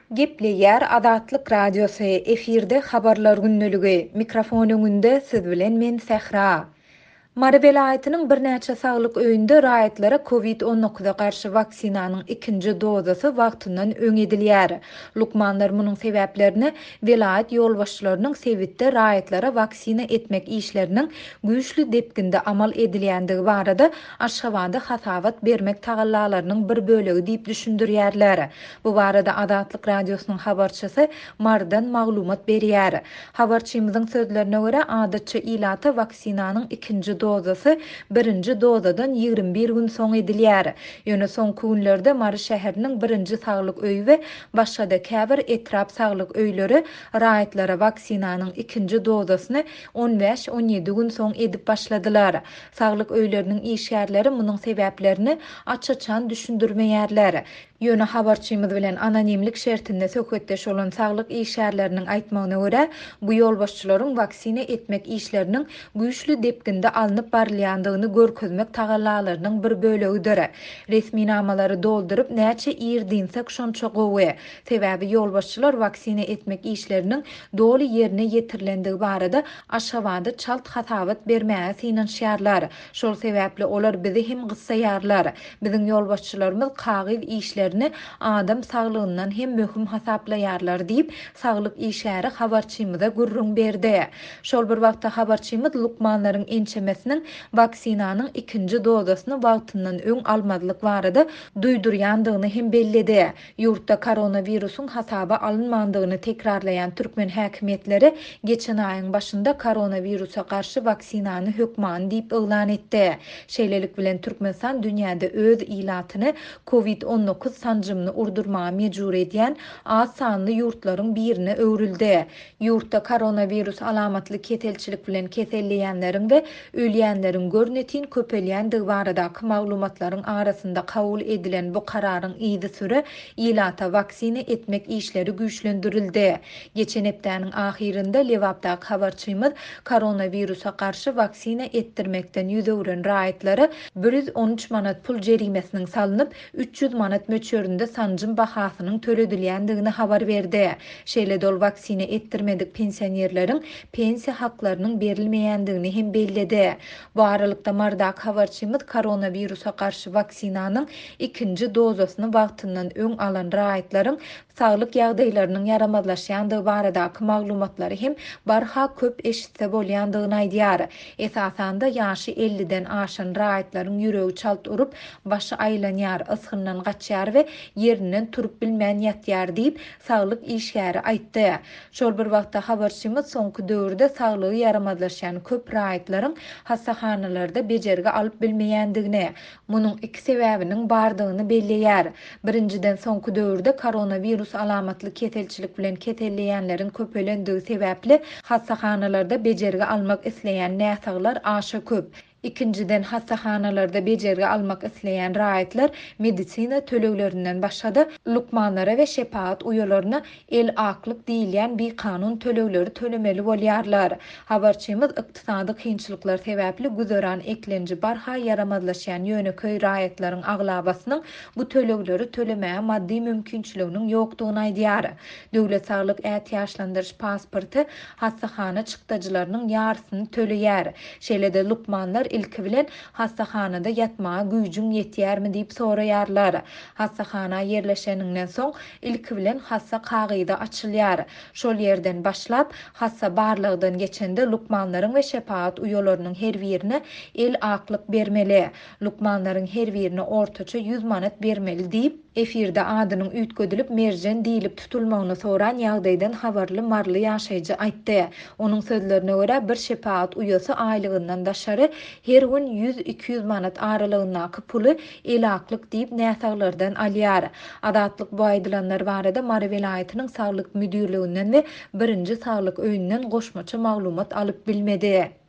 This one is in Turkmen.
Gepleýär Adatlyk Radiosu efirde habarlar günnüligi. Mikrofon öňünde siz bilen men Sähra. Mara vilayatynyň bir näçe saglyk öýünde raýatlara COVID-19-a garşy vaksinanyň ikinji dozasy wagtyndan öň edilýär. Lukmanlar munyň sebäplerini vilayat ýolbaşçylarynyň sewitde raýatlara vaksina etmek işleriniň güýçli depginde amal edilýändigi barada Aşgabatda hasabat bermek tagallalarynyň bir bölegi diýip düşündirýärler. Bu barada Adatlyk Radiosynyň habarçysy Mardan maglumat berýär. Habarçymyzyň sözlerine görä adatça ilata vaksinanyň ikinji dozasy birinji dozadan 21 gün soň edilýär. Ýöne soňky günlerde Mary şäheriniň birinji saglyk öýü we başga da käbir etrap saglyk öýleri raýatlara vaksinanyň ikinji dozasyny 15-17 gün soň edip başladylar. Saglyk öýleriniň işgärleri munyň sebäplerini açaçan düşündirmeýärler. Ýöne habarçymyz bilen anonimlik şertinde söhbetdeş bolan saglyk işgärleriniň aýtmagyna görä, bu ýolbaşçylaryň vaksina etmek işleriniň güýçli depginde alınıp barylýandygyny görkezmek tagallalarynyň bir bölegidir. Resmi namalary doldurup näçe ýerdinsek şonça gowy. Sebäbi ýolbaşçylar vaksina etmek işleriniň doly ýerine ýetirlendigi barada Aşgabatda çalt hasabat bermäge synanşýarlar. Şol sebäpli olar bizi hem gyssaýarlar. Biziň ýolbaşçylarymyz kagyz işlerini adam saglygyndan hem möhüm hasaplaýarlar diýip saglyk işgäri habarçymyza gurrun berdi. Şol bir wagtda habarçymyz lukmanlaryň ençemesiniň vaksinanyň ikinji dozasyny wagtyndan öň almadlyk barada duýdurýandygyny hem bellidi. Ýurtda koronawirusyň hasaba alynmandygyny tekrarlayan türkmen häkimetleri geçen aýyň başynda koronawirusa garşy vaksinany hökman diýip elan etdi. Şeýlelik bilen Türkmenistan dünýäde öz ilatyny COVID-19 sancymyny urdurmaga mejbur edýän az sanly ýurtlaryň birine öwrildi. Ýurtda koronavirus alamatly ketelçilik bilen keselleýänleriň we ölýänleriň görnetin köpelýändigi baradaky maglumatlaryň arasynda kabul edilen bu kararyň ýygy süre ilata vaksina etmek işleri güýçlendirildi. Geçen hepdäniň ahirinde Lewapdaky habarçymyz koronavirusa garşy vaksina etdirmekden ýüz öwren raýatlary 113 manat pul jerimesiniň salynıp 300 manat möçöründe sancym bahasynyň töledilýändigini habar berdi. Şeýle dol vaksina etdirmedik pensionerleriň pensiya haklarynyň berilmeýändigini hem bellidi. Bu aralykda Mardak habarçymyz koronavirusa garşy vaksinanyň ikinji dozasyny wagtyndan öň alan raýatlaryň saglyk ýagdaýlarynyň yaramazlaşýandygy baradaky maglumatlary hem barha köp eşitse bolýandygyny aýdýar. Esasanda ýaşy 50-den aşan raýatlaryň ýüregi çalt urup, başy aýlanýar, ysgyndan gaçýar we ýerinden turup bilmän ýatýar diýip saglyk işgäri aýtdy. Şol bir wagtda habarçymyz soňky döwürde saglygy yaramazlaşýan köp raýatlaryň hasahanalarda bejerge alyp bilmeýändigini, munyň iki sebäbiniň bardygyny belleýär. Birinciden soňky döwürde koronavirus alamatly ketelçilik bilen ketelleýänleriň köpelendiği sebäpli hasahanalarda bejerge almak isleýän näsaglar aşa köp. İkinciden hasahanalarda bejerge almak isleýän raýatlar medisina töleglerinden başga lukmanlara we şepaat uýalaryna el aklyk diýilýän bir kanun tölegleri tölemeli bolýarlar. Habarçymyz ykdysady kynçylyklar sebäpli güzeran eklenji barha yaramazlaşýan ýöneköý raýatlaryň aglabasynyň bu tölegleri tölemäge maddi mümkinçiliginiň ýokdugyny aýdýar. Döwlet saglyk ähtiýaçlandyryş pasporty hasahana çykdagylarynyň ýarsyny töleýär. Şeýle-de lukmanlar ilki bilen hastahanada yatmağa güýjüň ýetýärmi diýip soraýarlar. Hastahana ýerleşeninden soň ilki bilen hassa kagyda açylýar. Şol ýerden başlap hassa barlygdan geçende lukmanlaryň we şepaat uýalarynyň her birine el aklyk bermeli. Lukmanlaryň her birine ortaça 100 manat bermeli diýip efirde adynyň üýtgedilip merjen diýilip tutulmagyny soran ýagdaýdan habarly Marly ýaşaýjy aýtdy. Onuň sözlerine görä bir şepaat uýasy aýlygyndan daşary her gün 100-200 manat aralygyndaky puly el aklyk diýip näsaglardan alýar. Adatlyk bu aýdylanlar barada Mary vilayatynyň saglyk müdürliginden we birinji saglyk öýünden goşmaça maglumat alyp bilmedi.